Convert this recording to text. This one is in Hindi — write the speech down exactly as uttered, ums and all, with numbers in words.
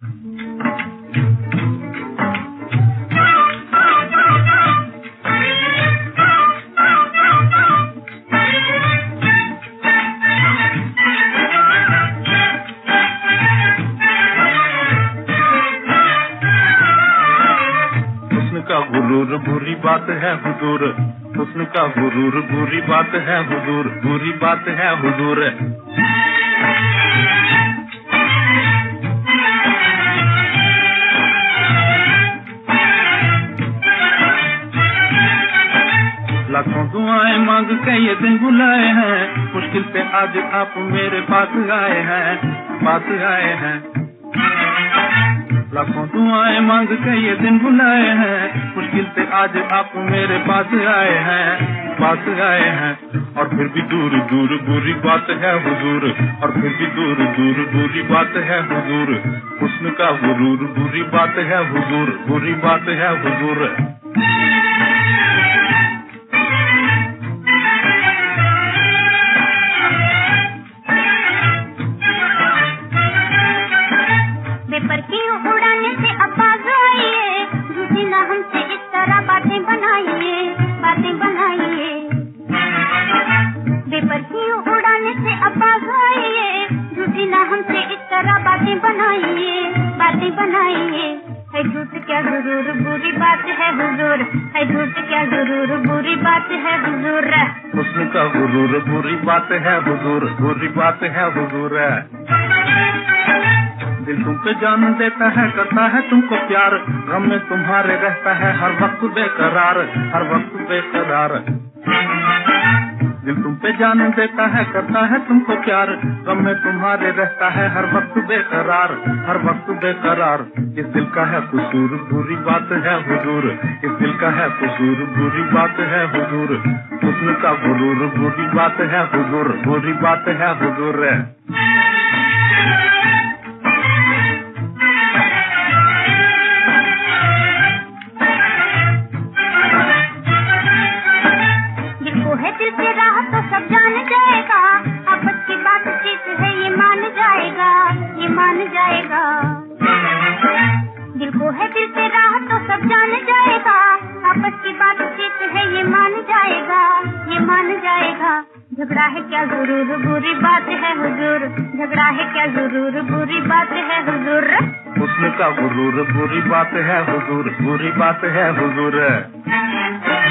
गुरूर बुरी बात है हुजूर, हुस्न का गुरूर बुरी बात है हुजूर, बुरी बात है हुजूर। लाखों दुआएं मांग के ये दिन बुलाए हैं, मुश्किल से आज आप मेरे पास आए हैं, पास आए हैं। लाखों दुआएं मांग के ये दिन बुलाए हैं, मुश्किल से आज आप मेरे पास आए हैं, पास आए हैं। और फिर भी दूर दूर बुरी बात है हुजूर, और फिर भी दूर दूर बुरी बात है हुजूर, हुस्न का गुरूर बुरी बात है हुजूर, बुरी बात है हुजूर। क्या जरूर बुरी बात है हुजूर, है झूठ क्या जरूर बुरी बात है हुजूर। हुस्न का गुरूर बुरी बात है हुजूर, बुरी बात है हुजूर। दिल तुम पे जान देता है, करता है तुमको प्यार, गम में तुम्हारे रहता है हर वक्त बेकरार, हर वक्त बेकरार। दिल तुम पे जान देता है, करता है तुमको प्यार, गम में तुम्हारे रहता है हर वक्त बेकरार, हर वक्त बेकरार। इस दिल का है कसूर बुरी बात है हुजूर, इस दिल का है कसूर बुरी बात है हुजूर, हुस्न का गुरूर बुरी बात है हुजूर, बुरी बात है हुजूर। दिल को है दिल से राह तो सब जान जाएगा, आपस की बातचीत है ये मान जाएगा, ये मान जाएगा। झगड़ा है क्या जरूर बुरी बात है हुजूर, झगड़ा है क्या जरूर बुरी बात है हुजूर। हुस्न का गुरूर बुरी बात है हुजूर, बुरी बात है हुजूर।